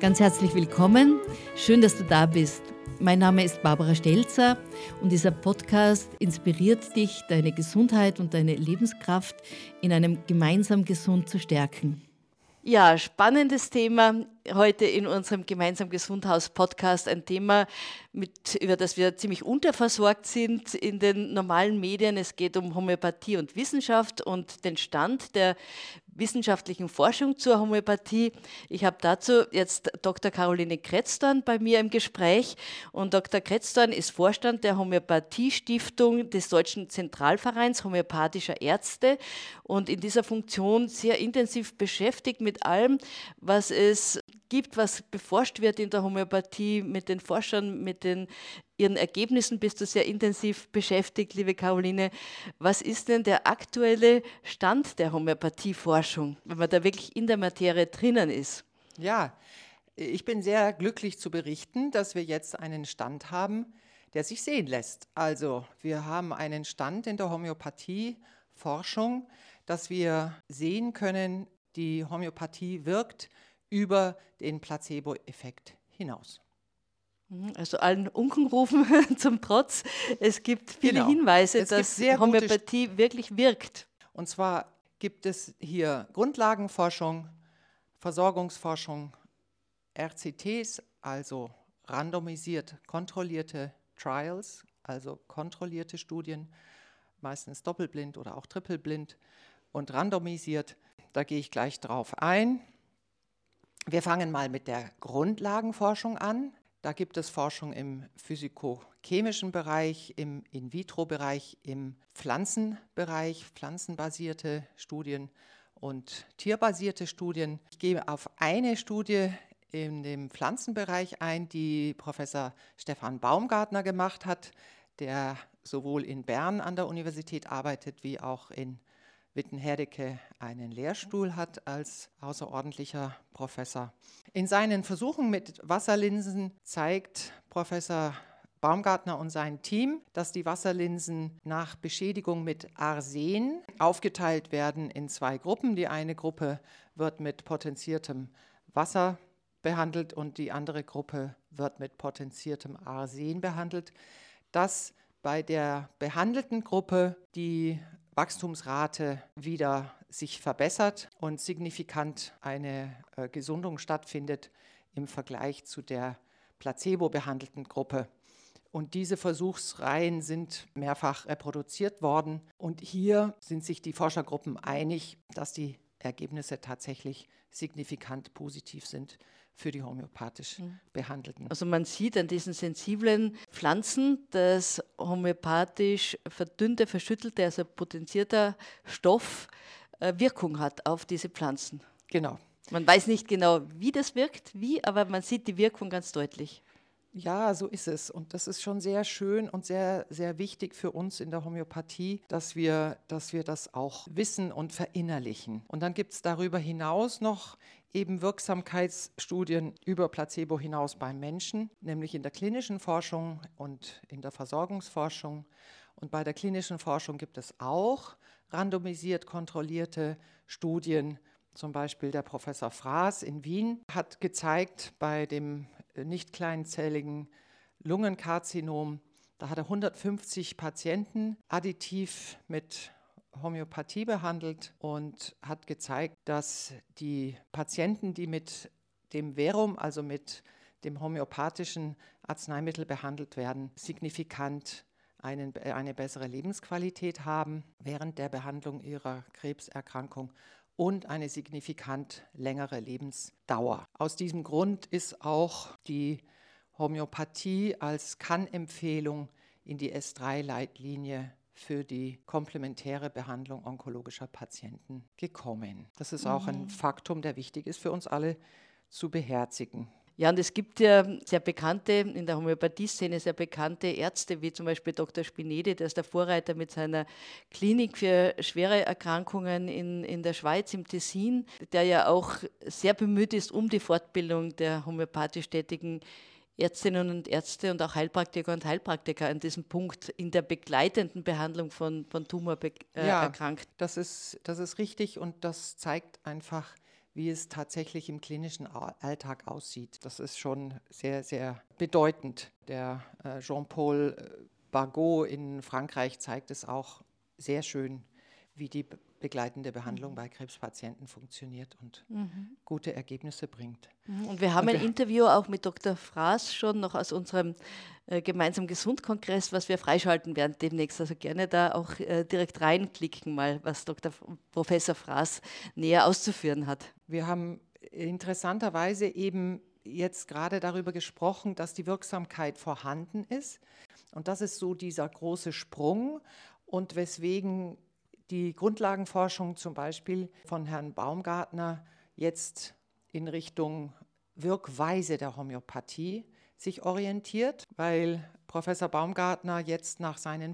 Ganz herzlich willkommen. Schön, dass du da bist. Mein Name ist Barbara Stelzer und dieser Podcast inspiriert dich, deine Gesundheit und deine Lebenskraft in einem gemeinsam gesund zu stärken. Ja, spannendes Thema heute in unserem Gemeinsam Gesundhaus Podcast. Ein Thema, über das wir ziemlich unterversorgt sind in den normalen Medien. Es geht um Homöopathie und Wissenschaft und den Stand der wissenschaftlichen Forschung zur Homöopathie. Ich habe dazu jetzt Dr. Caroline Kretzdorn bei mir im Gespräch. Und Dr. Kretzdorn ist Vorstand der Homöopathie-Stiftung des Deutschen Zentralvereins homöopathischer Ärzte und in dieser Funktion sehr intensiv beschäftigt mit allem, was es gibt, was beforscht wird in der Homöopathie, mit den Forschern, mit ihren Ergebnissen bist du sehr intensiv beschäftigt, liebe Caroline. Was ist denn der aktuelle Stand der Homöopathieforschung, wenn man da wirklich in der Materie drinnen ist? Ja, ich bin sehr glücklich zu berichten, dass wir jetzt einen Stand haben, der sich sehen lässt. Also wir haben einen Stand in der Homöopathieforschung, dass wir sehen können, die Homöopathie wirkt über den Placebo-Effekt hinaus. Also allen Unkenrufen zum Trotz, es gibt viele Hinweise, dass Homöopathie wirklich wirkt. Und zwar gibt es hier Grundlagenforschung, Versorgungsforschung, RCTs, also randomisiert kontrollierte Trials, also kontrollierte Studien, meistens doppelblind oder auch trippelblind und randomisiert. Da gehe ich gleich drauf ein. Wir fangen mal mit der Grundlagenforschung an. Da gibt es Forschung im physikochemischen Bereich, im In-vitro-Bereich, im Pflanzenbereich, pflanzenbasierte Studien und tierbasierte Studien. Ich gehe auf eine Studie in dem Pflanzenbereich ein, die Professor Stefan Baumgartner gemacht hat, der sowohl in Bern an der Universität arbeitet, wie auch in Witten-Herdecke einen Lehrstuhl hat als außerordentlicher Professor. In seinen Versuchen mit Wasserlinsen zeigt Professor Baumgartner und sein Team, dass die Wasserlinsen nach Beschädigung mit Arsen aufgeteilt werden in zwei Gruppen. Die eine Gruppe wird mit potenziertem Wasser behandelt und die andere Gruppe wird mit potenziertem Arsen behandelt. Dass bei der behandelten Gruppe die Wachstumsrate wieder sich verbessert und signifikant eine Gesundung stattfindet im Vergleich zu der placebo-behandelten Gruppe. Und diese Versuchsreihen sind mehrfach reproduziert worden. Und hier sind sich die Forschergruppen einig, dass die Ergebnisse tatsächlich signifikant positiv sind für die homöopathisch Behandelten. Also man sieht an diesen sensiblen Pflanzen, dass homöopathisch verdünnte, verschüttelte, also potenzierter Stoff Wirkung hat auf diese Pflanzen. Genau. Man weiß nicht genau, wie das wirkt, aber man sieht die Wirkung ganz deutlich. Ja, so ist es. Und das ist schon sehr schön und sehr, sehr wichtig für uns in der Homöopathie, dass wir das auch wissen und verinnerlichen. Und dann gibt es darüber hinaus noch eben Wirksamkeitsstudien über Placebo hinaus beim Menschen, nämlich in der klinischen Forschung und in der Versorgungsforschung. Und bei der klinischen Forschung gibt es auch randomisiert kontrollierte Studien. Zum Beispiel der Professor Fraß in Wien hat gezeigt, bei dem nicht kleinzelligen Lungenkarzinom, da hat er 150 Patienten additiv mit Homöopathie behandelt und hat gezeigt, dass die Patienten, die mit dem Verum, also mit dem homöopathischen Arzneimittel behandelt werden, signifikant eine bessere Lebensqualität haben während der Behandlung ihrer Krebserkrankung und eine signifikant längere Lebensdauer. Aus diesem Grund ist auch die Homöopathie als Kann-Empfehlung in die S3-Leitlinie für die komplementäre Behandlung onkologischer Patienten gekommen. Das ist auch ein Faktum, der wichtig ist für uns alle zu beherzigen. Ja, und es gibt ja sehr bekannte, in der Homöopathie-Szene sehr bekannte Ärzte, wie zum Beispiel Dr. Spinedi, der ist der Vorreiter mit seiner Klinik für schwere Erkrankungen in der Schweiz, im Tessin, der ja auch sehr bemüht ist um die Fortbildung der homöopathisch tätigen Ärztinnen und Ärzte und auch Heilpraktiker und Heilpraktiker an diesem Punkt in der begleitenden Behandlung von Tumorerkrankten. Das ist richtig und das zeigt einfach, wie es tatsächlich im klinischen Alltag aussieht. Das ist schon sehr, sehr bedeutend. Der Jean-Paul Bargault in Frankreich zeigt es auch sehr schön, wie die begleitende Behandlung bei Krebspatienten funktioniert und gute Ergebnisse bringt. Und wir haben ein Interview auch mit Dr. Fraß schon noch aus unserem gemeinsamen Gesundkongress, was wir freischalten werden demnächst. Also gerne da auch direkt reinklicken, mal, was Professor Fraß näher auszuführen hat. Wir haben interessanterweise eben jetzt gerade darüber gesprochen, dass die Wirksamkeit vorhanden ist. Und das ist so dieser große Sprung und weswegen die Grundlagenforschung zum Beispiel von Herrn Baumgartner jetzt in Richtung Wirkweise der Homöopathie sich orientiert, weil Professor Baumgartner jetzt nach seinen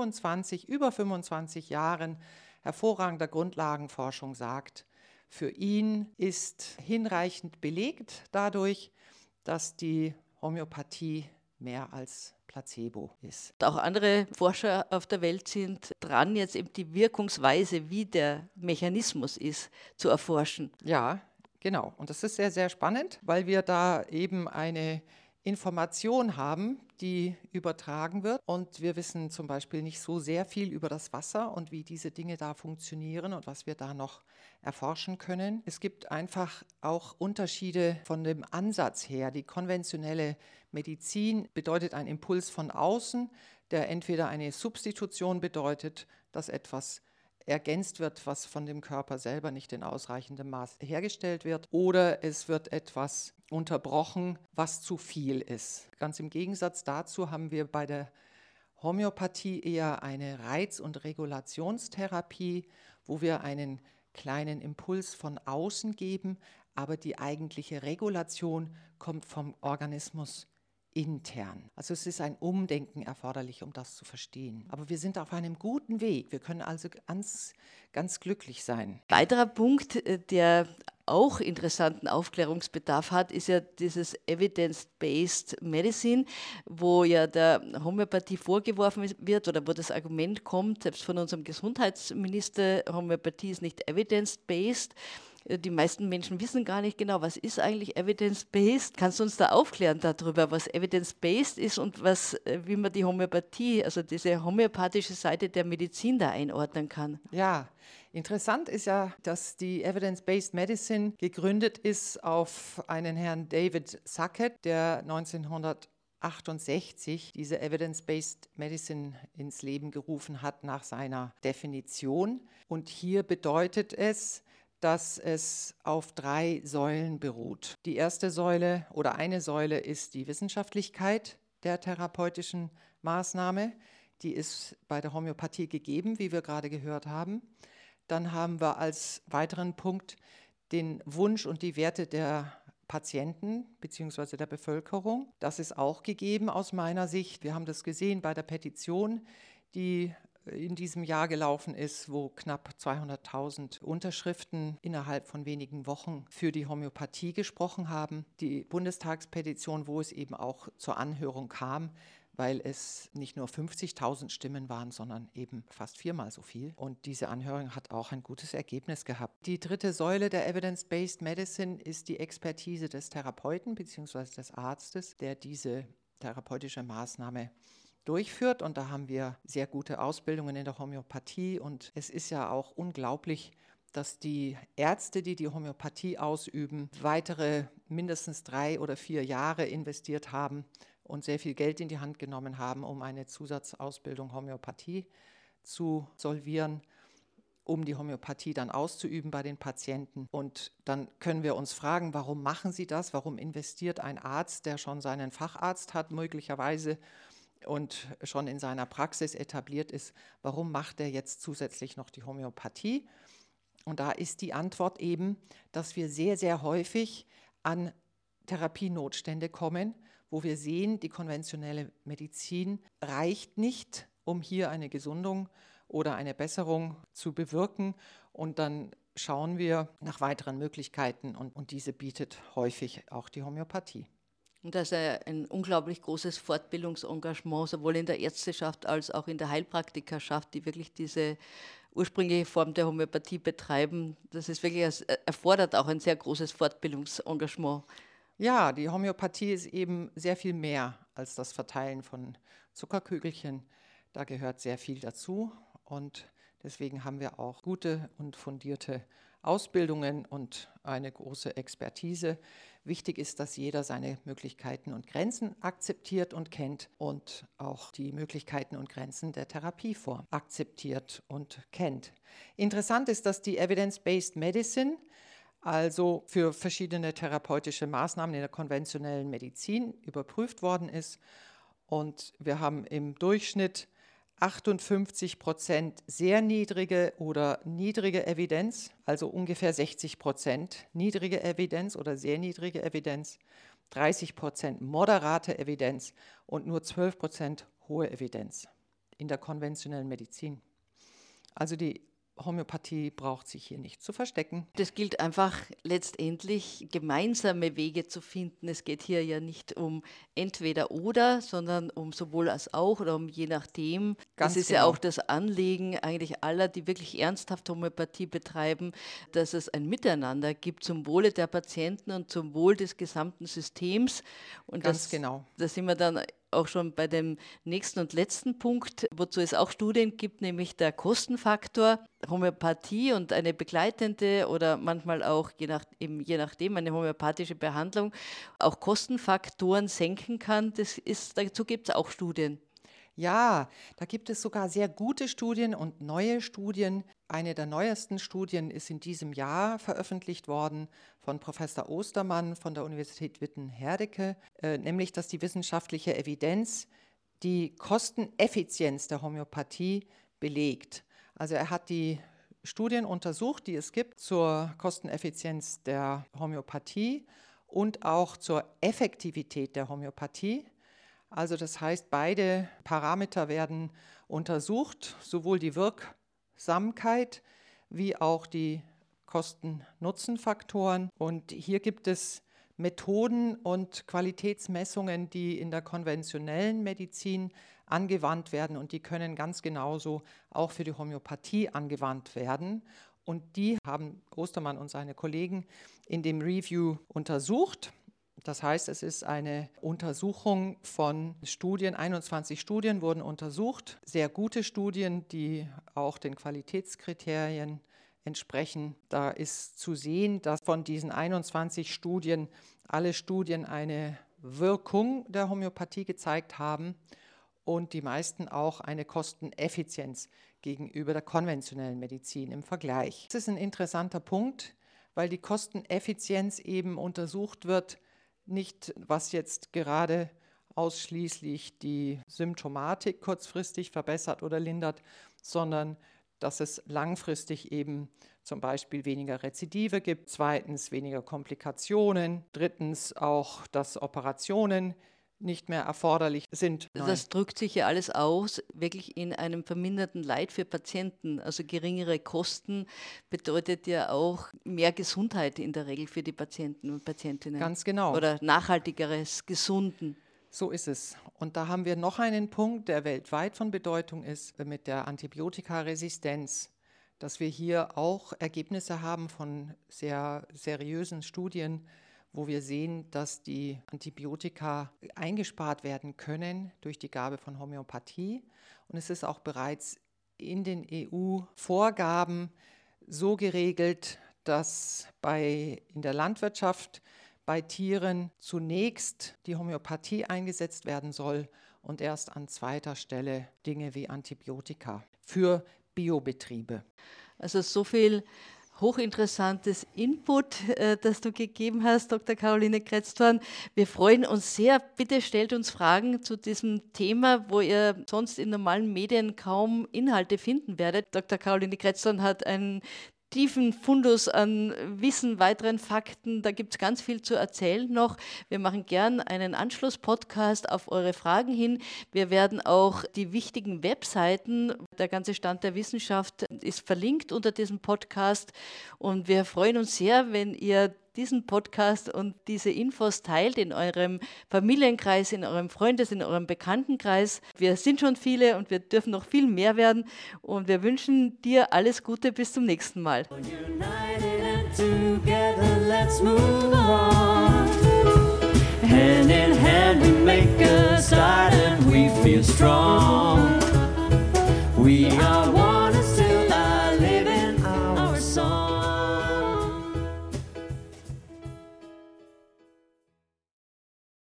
über 25 Jahren hervorragender Grundlagenforschung sagt, für ihn ist hinreichend belegt dadurch, dass die Homöopathie mehr als Placebo ist. Auch andere Forscher auf der Welt sind dran, jetzt eben die Wirkungsweise, wie der Mechanismus ist, zu erforschen. Ja, genau. Und das ist sehr, sehr spannend, weil wir da eben eine Information haben, die übertragen wird. Und wir wissen zum Beispiel nicht so sehr viel über das Wasser und wie diese Dinge da funktionieren und was wir da noch erforschen können. Es gibt einfach auch Unterschiede von dem Ansatz her. Die konventionelle Medizin bedeutet einen Impuls von außen, der entweder eine Substitution bedeutet, dass etwas ergänzt wird, was von dem Körper selber nicht in ausreichendem Maß hergestellt wird, oder es wird etwas unterbrochen, was zu viel ist. Ganz im Gegensatz dazu haben wir bei der Homöopathie eher eine Reiz- und Regulationstherapie, wo wir einen kleinen Impuls von außen geben, aber die eigentliche Regulation kommt vom Organismus intern. Also es ist ein Umdenken erforderlich, um das zu verstehen. Aber wir sind auf einem guten Weg. Wir können also ganz glücklich sein. Ein weiterer Punkt, der auch interessanten Aufklärungsbedarf hat, ist ja dieses Evidence-Based Medicine, wo ja der Homöopathie vorgeworfen wird oder wo das Argument kommt, selbst von unserem Gesundheitsminister, Homöopathie ist nicht evidence-based. Die meisten Menschen wissen gar nicht genau, was ist eigentlich Evidence-Based. Kannst du uns da aufklären darüber, was Evidence-Based ist und wie man die Homöopathie, also diese homöopathische Seite der Medizin da einordnen kann? Ja, interessant ist ja, dass die Evidence-Based Medicine gegründet ist auf einen Herrn David Sackett, der 1968 diese Evidence-Based Medicine ins Leben gerufen hat nach seiner Definition. Und hier bedeutet es, dass es auf 3 Säulen beruht. Die erste Säule oder eine Säule ist die Wissenschaftlichkeit der therapeutischen Maßnahme. Die ist bei der Homöopathie gegeben, wie wir gerade gehört haben. Dann haben wir als weiteren Punkt den Wunsch und die Werte der Patienten bzw. der Bevölkerung. Das ist auch gegeben aus meiner Sicht. Wir haben das gesehen bei der Petition, die in diesem Jahr gelaufen ist, wo knapp 200.000 Unterschriften innerhalb von wenigen Wochen für die Homöopathie gesprochen haben. Die Bundestagspetition, wo es eben auch zur Anhörung kam, weil es nicht nur 50.000 Stimmen waren, sondern eben fast 4-mal so viel. Und diese Anhörung hat auch ein gutes Ergebnis gehabt. Die dritte Säule der Evidence-Based Medicine ist die Expertise des Therapeuten bzw. des Arztes, der diese therapeutische Maßnahme durchführt. Und da haben wir sehr gute Ausbildungen in der Homöopathie. Und es ist ja auch unglaublich, dass die Ärzte, die die Homöopathie ausüben, weitere mindestens 3 oder 4 Jahre investiert haben und sehr viel Geld in die Hand genommen haben, um eine Zusatzausbildung Homöopathie zu absolvieren, um die Homöopathie dann auszuüben bei den Patienten. Und dann können wir uns fragen, warum machen sie das? Warum investiert ein Arzt, der schon seinen Facharzt hat, möglicherweise und schon in seiner Praxis etabliert ist, warum macht er jetzt zusätzlich noch die Homöopathie? Und da ist die Antwort eben, dass wir sehr, sehr häufig an Therapienotstände kommen, wo wir sehen, die konventionelle Medizin reicht nicht, um hier eine Gesundung oder eine Besserung zu bewirken. Und dann schauen wir nach weiteren Möglichkeiten und diese bietet häufig auch die Homöopathie. Und da ist ein unglaublich großes Fortbildungsengagement, sowohl in der Ärzteschaft als auch in der Heilpraktikerschaft, die wirklich diese ursprüngliche Form der Homöopathie betreiben. Das ist wirklich, erfordert auch ein sehr großes Fortbildungsengagement. Ja, die Homöopathie ist eben sehr viel mehr als das Verteilen von Zuckerkügelchen. Da gehört sehr viel dazu und deswegen haben wir auch gute und fundierte Ausbildungen und eine große Expertise. Wichtig ist, dass jeder seine Möglichkeiten und Grenzen akzeptiert und kennt und auch die Möglichkeiten und Grenzen der Therapieform akzeptiert und kennt. Interessant ist, dass die Evidence-Based Medicine, also für verschiedene therapeutische Maßnahmen in der konventionellen Medizin überprüft worden ist. Und wir haben im Durchschnitt 58% sehr niedrige oder niedrige Evidenz, also ungefähr 60% niedrige Evidenz oder sehr niedrige Evidenz, 30% moderate Evidenz und nur 12% hohe Evidenz in der konventionellen Medizin. Also die Homöopathie braucht sich hier nicht zu verstecken. Das gilt einfach letztendlich, gemeinsame Wege zu finden. Es geht hier ja nicht um entweder oder, sondern um sowohl als auch oder um je nachdem. Ganz das ist genau. Ja auch das Anliegen eigentlich aller, die wirklich ernsthaft Homöopathie betreiben, dass es ein Miteinander gibt zum Wohle der Patienten und zum Wohl des gesamten Systems. Und Ganz genau. Da sind wir dann auch schon bei dem nächsten und letzten Punkt, wozu es auch Studien gibt, nämlich der Kostenfaktor. Homöopathie und eine begleitende oder manchmal auch je nachdem eine homöopathische Behandlung auch Kostenfaktoren senken kann. Dazu gibt es auch Studien. Ja, da gibt es sogar sehr gute Studien und neue Studien. Eine der neuesten Studien ist in diesem Jahr veröffentlicht worden von Professor Ostermann von der Universität Witten-Herdecke, nämlich dass die wissenschaftliche Evidenz die Kosteneffizienz der Homöopathie belegt. Also er hat die Studien untersucht, die es gibt zur Kosteneffizienz der Homöopathie und auch zur Effektivität der Homöopathie. Also das heißt, beide Parameter werden untersucht, sowohl die Wirksamkeit wie auch die Kosten-Nutzen-Faktoren. Und hier gibt es Methoden und Qualitätsmessungen, die in der konventionellen Medizin angewandt werden und die können ganz genauso auch für die Homöopathie angewandt werden. Und die haben Ostermann und seine Kollegen in dem Review untersucht. Das heißt, es ist eine Untersuchung von Studien, 21 Studien wurden untersucht, sehr gute Studien, die auch den Qualitätskriterien entsprechen. Da ist zu sehen, dass von diesen 21 Studien alle Studien eine Wirkung der Homöopathie gezeigt haben und die meisten auch eine Kosteneffizienz gegenüber der konventionellen Medizin im Vergleich. Das ist ein interessanter Punkt, weil die Kosteneffizienz eben untersucht wird, nicht was jetzt gerade ausschließlich die Symptomatik kurzfristig verbessert oder lindert, sondern dass es langfristig eben zum Beispiel weniger Rezidive gibt, zweitens weniger Komplikationen, drittens auch, dass Operationen nicht mehr erforderlich sind. Das drückt sich ja alles aus, wirklich in einem verminderten Leid für Patienten. Also geringere Kosten bedeutet ja auch mehr Gesundheit in der Regel für die Patienten und Patientinnen. Ganz genau. Oder nachhaltigeres Gesunden. So ist es. Und da haben wir noch einen Punkt, der weltweit von Bedeutung ist, mit der Antibiotikaresistenz, dass wir hier auch Ergebnisse haben von sehr seriösen Studien, wo wir sehen, dass die Antibiotika eingespart werden können durch die Gabe von Homöopathie. Und es ist auch bereits in den EU-Vorgaben so geregelt, dass in der Landwirtschaft bei Tieren zunächst die Homöopathie eingesetzt werden soll und erst an zweiter Stelle Dinge wie Antibiotika für Biobetriebe. Also so viel hochinteressantes Input, das du gegeben hast, Dr. Caroline Kretztorn. Wir freuen uns sehr. Bitte stellt uns Fragen zu diesem Thema, wo ihr sonst in normalen Medien kaum Inhalte finden werdet. Dr. Caroline Kretztorn hat einen tiefen Fundus an Wissen, weiteren Fakten. Da gibt es ganz viel zu erzählen noch. Wir machen gern einen Anschluss-Podcast auf eure Fragen hin. Wir werden auch die wichtigen Webseiten, der ganze Stand der Wissenschaft, ist verlinkt unter diesem Podcast und wir freuen uns sehr, wenn ihr diesen Podcast und diese Infos teilt in eurem Familienkreis, in eurem in eurem Bekanntenkreis. Wir sind schon viele und wir dürfen noch viel mehr werden und wir wünschen dir alles Gute bis zum nächsten Mal. Hand in hand we make a start and we feel strong.